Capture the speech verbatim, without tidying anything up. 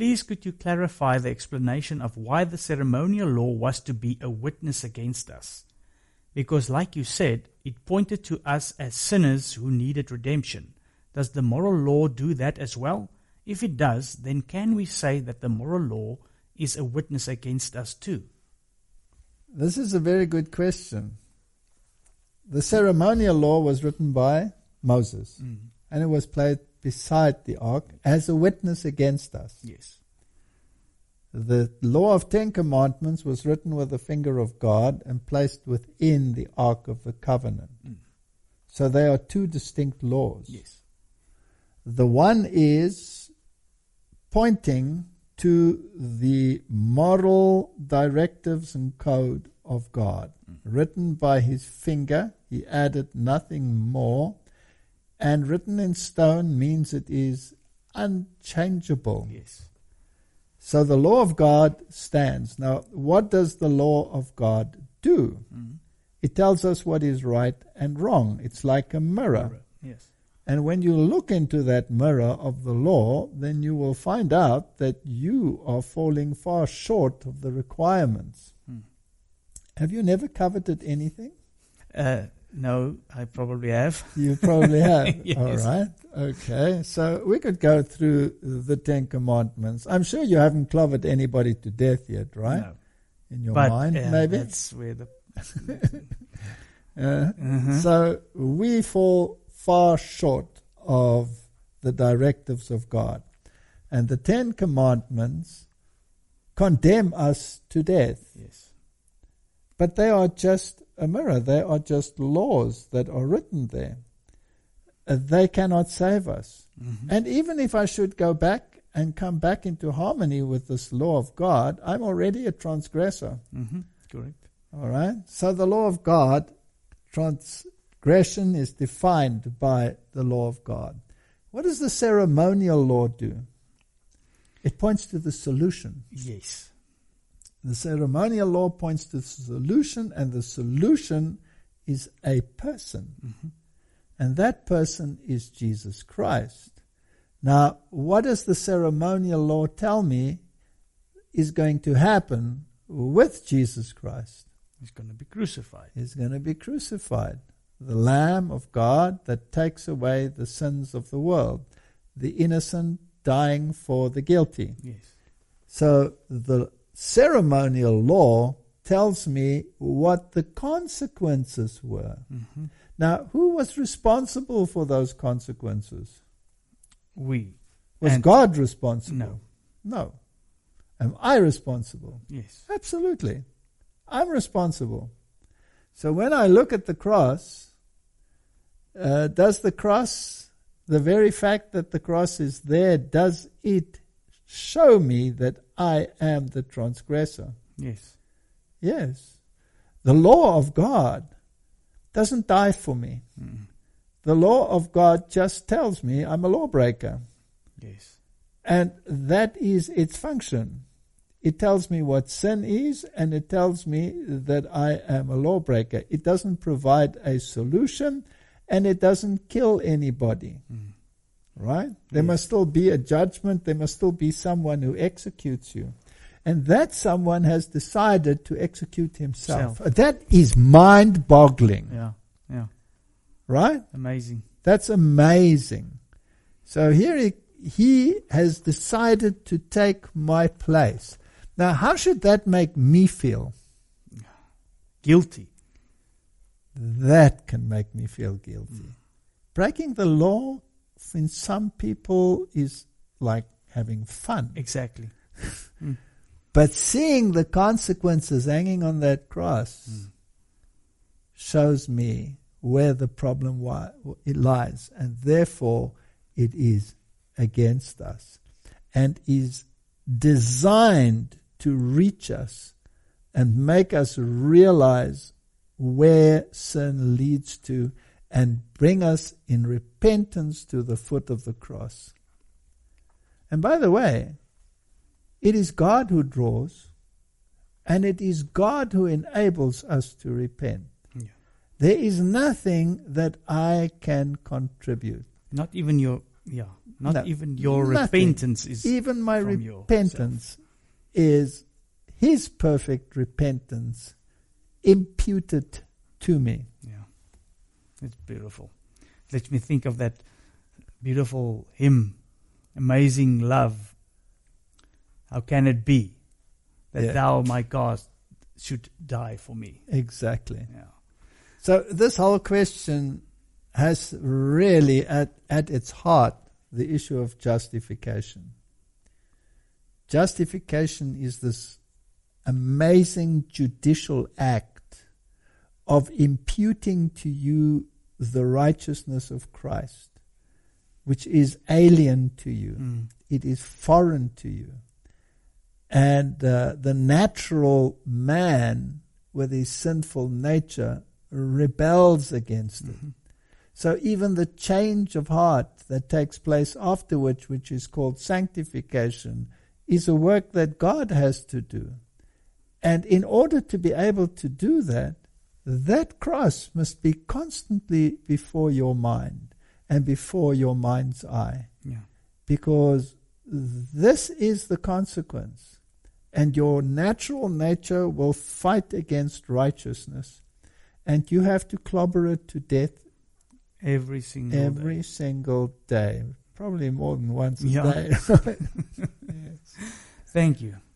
Please could you clarify the explanation of why the ceremonial law was to be a witness against us? Because like you said, it pointed to us as sinners who needed redemption. Does the moral law do that as well? If it does, then can we say that the moral law is a witness against us too? This is a very good question. The ceremonial law was written by Moses, mm. and it was placed beside the ark as a witness against us. Yes. The law of Ten Commandments was written with the finger of God and placed within the Ark of the Covenant. Mm. So they are two distinct laws. Yes. The one is pointing to the moral directives and code of God, mm. written by his finger. He added nothing more. And written in stone means it is unchangeable. Yes. So the law of God stands. Now, what does the law of God do? Mm-hmm. It tells us what is right and wrong. It's like a mirror. mirror. Yes. And when you look into that mirror of the law, then you will find out that you are falling far short of the requirements. Mm. Have you never coveted anything? Uh, no, I probably have. You probably have. Yes. All right. Okay. So we could go through the Ten Commandments. I'm sure you haven't clobbered anybody to death yet, right? No. In your but, mind, uh, maybe? That's where the... uh, uh-huh. So we fall far short of the directives of God. And the Ten Commandments condemn us to death. Yes. But they are just a mirror. They are just laws that are written there. Uh, they cannot save us. Mm-hmm. And even if I should go back and come back into harmony with this law of God, I'm already a transgressor. Mm-hmm. Correct. All right? So the law of God, transgression is defined by the law of God. What does the ceremonial law do? It points to the solution. Yes. The ceremonial law points to the solution, and the solution is a person. Mm-hmm. And that person is Jesus Christ. Now, what does the ceremonial law tell me is going to happen with Jesus Christ? He's going to be crucified. He's going to be crucified. The Lamb of God that takes away the sins of the world. The innocent dying for the guilty. Yes. So the ceremonial law tells me what the consequences were. Mm-hmm. Now, who was responsible for those consequences? We. Was and God responsible? No. No. Am I responsible? Yes. Absolutely. I'm responsible. So when I look at the cross, uh, does the cross, the very fact that the cross is there, does it show me that I am the transgressor? Yes. Yes. The law of God doesn't die for me. Mm. The law of God just tells me I'm a lawbreaker. Yes. And that is its function. It tells me what sin is, and it tells me that I am a lawbreaker. It doesn't provide a solution, and it doesn't kill anybody. Mm. Right? There yes. must still be a judgment. There must still be someone who executes you. And that someone has decided to execute himself. Self. That is mind-boggling. Yeah, yeah. Right? Amazing. That's amazing. So here he, he has decided to take my place. Now, how should that make me feel? Guilty. That can make me feel guilty. Mm. Breaking the law in some people is like having fun. Exactly. mm. But seeing the consequences hanging on that cross mm. shows me where the problem wi- it lies. And therefore, it is against us. And is designed to reach us and make us realize where sin leads to and bring us in repentance to the foot of the cross. And by the way, it is God who draws, and it is God who enables us to repent. Yeah. There is nothing that I can contribute. Not even your Yeah. Not No, even your nothing. repentance is Even my from repentance is his perfect repentance imputed to me. Yeah. It's beautiful. Let me think of that beautiful hymn, Amazing Love. How can it be that Yeah. thou, my God, should die for me? Exactly. Yeah. So this whole question has really at, at its heart the issue of justification. Justification is this amazing judicial act of imputing to you the righteousness of Christ, which is alien to you. Mm. It is foreign to you. And uh, the natural man with his sinful nature rebels against Mm-hmm. it. So even the change of heart that takes place afterwards, which is called sanctification, is a work that God has to do. And in order to be able to do that, that cross must be constantly before your mind and before your mind's eye. Yeah. Because this is the consequence. And your natural nature will fight against righteousness. And you have to clobber it to death Every single every day. single day. Probably more than once a Yeah. day. Yes. Thank you.